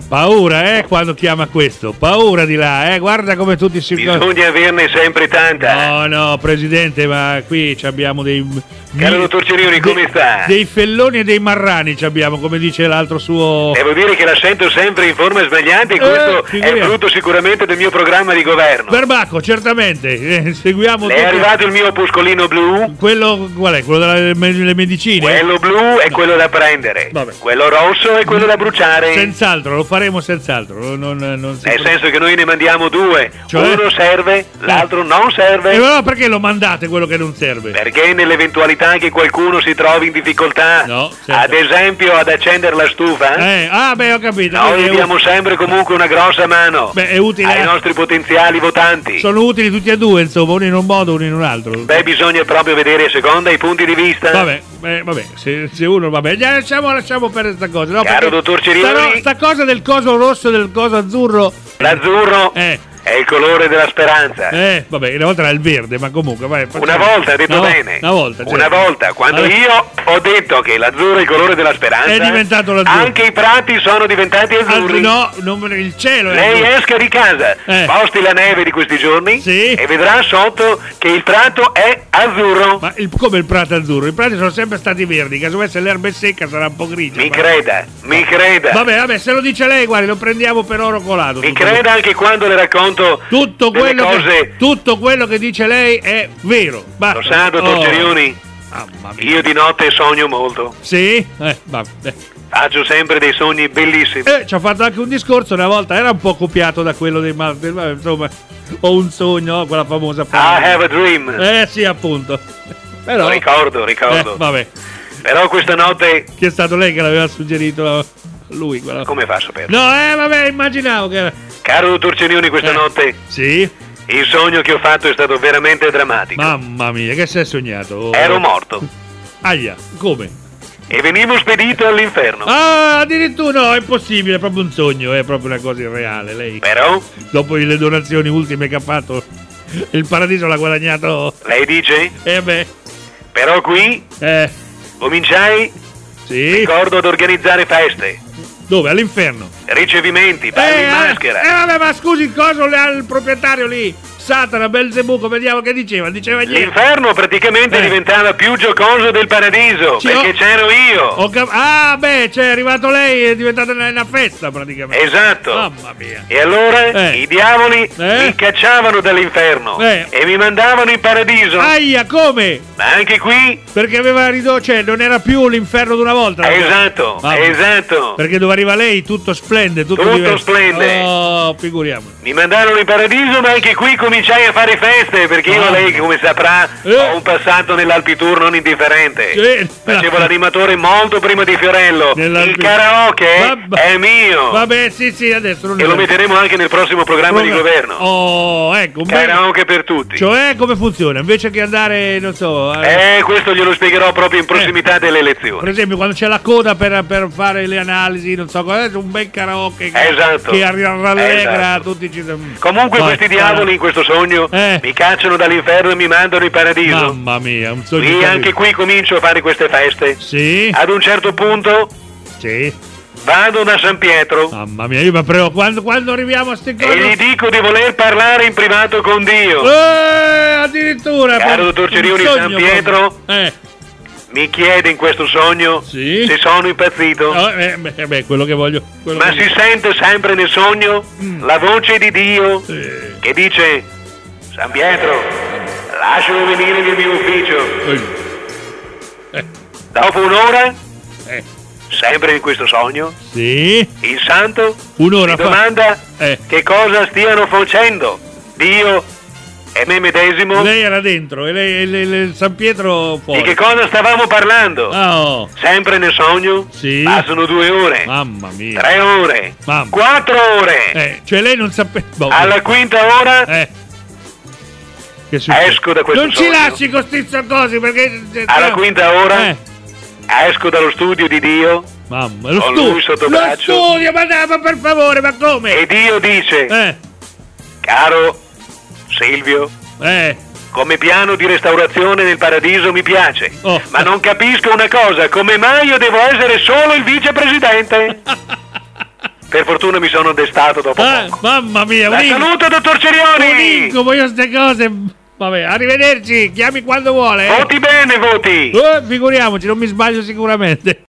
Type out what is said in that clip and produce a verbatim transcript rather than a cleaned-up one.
Paura, eh, quando chiama questo. Paura di là, eh. Guarda come tutti si... Bisogna averne sempre tanta. No, no, Presidente, ma qui ci abbiamo dei... Caro dottor Cerioni, come de- sta? Dei felloni e dei marrani ci abbiamo, come dice l'altro suo... Devo dire che la sento sempre in forma sbagliata e questo Eh, è frutto sicuramente del mio programma di governo. Verbacco, certamente. Eh, seguiamo... Le è tutto- arrivato il mio opuscolino blu? Quello, qual è? Quello delle delle medicine? Quello blu è quello da prendere. Vabbè. Quello rosso è quello da bruciare. Senz'altro, lo faremo senz'altro. Non, non si Nel senso che noi ne mandiamo due. Cioè? Uno serve, l'altro non E serve. allora perché lo mandate quello che non serve? Perché nell'eventualità che qualcuno si trovi in difficoltà, No, certo. ad esempio ad accendere la stufa, Eh, ah, beh, ho capito. noi Quindi è diamo u- sempre comunque una grossa mano Beh, è utile. ai nostri potenziali votanti. Sono utili tutti e due, insomma, uno in un modo, uno in un altro. Beh, bisogna proprio vedere a seconda i punti di vista. Vabbè, eh, vabbè, se, se uno, vabbè, già lasciamo, lasciamo per questa cosa. No, Caro perché dottor Cerioni. sta, no, sta cosa del coso rosso e del coso azzurro. L'azzurro Eh, è il colore della speranza. eh, vabbè, una volta era il verde, ma comunque, vai. facciamo- Una volta, ha detto No, bene. Una volta, certo. Una volta, quando Vabbè. io ho detto che l'azzurro è il colore della speranza, È diventato l'azzurro. anche i prati sono diventati azzurri. Ah, no, non, il cielo è Lei azzurro. esca di casa, Eh. sposti la neve di questi giorni Sì. e vedrà sotto che il prato è azzurro. Ma il, come il prato azzurro? I prati sono sempre stati verdi, casomai se l'erba è secca sarà un po' grigia. Mi ma- creda, mi creda. Vabbè, vabbè, se lo dice lei, guardi, lo prendiamo per oro colato. Mi tutto creda anche quando le racconto Tutto delle quello, cose. che, tutto quello che dice lei è vero. Basta. Lo sa, dottor Oh. Cerioni? Mamma mia. Io di notte sogno molto. Sì? Eh, vabbè. Faccio sempre dei sogni bellissimi. Eh, ci ha fatto anche un discorso una volta, era un po' copiato da quello dei Marvel, vabbè, insomma, ho un sogno, quella famosa I frase. have a dream. Eh sì, appunto. Però, Ricordo, ricordo. eh, vabbè, Però questa notte, che è stato lei che l'aveva suggerito lui. Quella... come fa a saperlo? No, eh, vabbè, immaginavo che era... Caro dottor Cerioni, questa Eh. notte Sì? il sogno che ho fatto è stato veramente drammatico. Mamma mia, che sei sognato? Oh. Ero morto Aia, come? e venivo spedito all'inferno. Ah, addirittura no, è impossibile, è proprio un sogno, è proprio una cosa irreale. Lei, Però, dopo le donazioni ultime che ha fatto, il paradiso l'ha guadagnato. lei dice, Eh beh, però qui eh, cominciai, sì. ricordo, ad organizzare feste, Dove? All'inferno. ricevimenti, balli in maschera. Eh, vabbè, ma scusi, il coso al proprietario lì, Satana, Belzebù, come diavolo che diceva? Diceva niente. L'inferno praticamente Eh. diventava più giocoso del paradiso, Sì, perché ho- c'ero io. Ho cap- ah, beh, cioè, è arrivato lei, è diventata una, una festa praticamente. Esatto. Mamma mia. E allora Eh. i diavoli Eh. mi cacciavano dall'inferno Eh. e mi mandavano in paradiso. Aia, come? Ma anche qui, Perché aveva ridotto, cioè, non era più l'inferno di una volta. esatto, Vabbè. esatto. Perché dove arriva lei tutto splende, tutto, Tutto diverso. splende. Oh, figuriamo. Mi mandarono in paradiso, ma anche qui cominciai a fare feste, perché io, Ah. lei, come saprà, Eh. ho un passato nell'Alpitour non indifferente. Sì. Facevo l'animatore molto prima di Fiorello. Nell'Alpi- Il karaoke Vabbè. è mio. Vabbè, sì, sì, adesso non E è lo metteremo anche nel prossimo programma di governo. Oh, ecco, un bel... Karaoke per tutti. Cioè, come funziona? Invece che andare, non so, eh, Eh, questo glielo spiegherò proprio in prossimità delle elezioni. per esempio, quando c'è la coda per, per fare le analisi, non so, cosa, un bel karaoke che, Esatto. che arri- rallegra Esatto. tutti. Ci... Comunque Vai, questi diavoli vai. in questo sogno Eh. mi cacciano dall'inferno e mi mandano in paradiso. Mamma mia, un sogno. Qui terribile. anche qui comincio a fare queste feste. Sì, Ad un certo punto sì. vado da San Pietro Mamma mia, io mi prego, quando, quando arriviamo a ste e cose... gli dico di voler parlare in privato con Dio. Eh, addirittura. Caro proprio dottor un Cerioni, sogno San Pietro. proprio. Eh, Mi chiede in questo sogno sì. se sono impazzito. Oh, eh, beh, eh, beh, quello che voglio. Quello Ma che si sente sempre nel sogno Mm. la voce di Dio Eh, che dice: San Pietro, lascialo venire nel mio ufficio. eh, Dopo un'ora, eh, sempre in questo sogno, sì. il santo Un'ora mi fa. domanda Eh. che cosa stiano facendo Dio e me medesimo, Lei era dentro e lei, e lei- lei- San Pietro fuori. di che cosa stavamo parlando. Ah, oh, Sempre nel sogno, Sì. passano due ore, mamma mia. tre ore, Mamma. quattro ore. Eh, cioè lei non sapeva. boh, Alla quinta ora Eh. Che succede? esco da questo Non ci sogno. lasci con sti cosi perché. Alla quinta ora Eh. esco dallo studio di Dio Mamma, lo Con studio. lui sotto Lo braccio. studio, ma dai, ma per favore, ma come? e Dio dice: Eh, caro Silvio, eh. come piano di restaurazione nel paradiso mi piace, Oh. ma non capisco una cosa, come mai io devo essere solo il vicepresidente? Per fortuna mi sono destato dopo Eh, poco. mamma mia, La un incubo, salute, dottor un Cerioni! incubo, io ste cose. Vabbè, arrivederci, chiami quando vuole. Eh, Voti bene, voti! Eh, figuriamoci, non mi sbaglio sicuramente.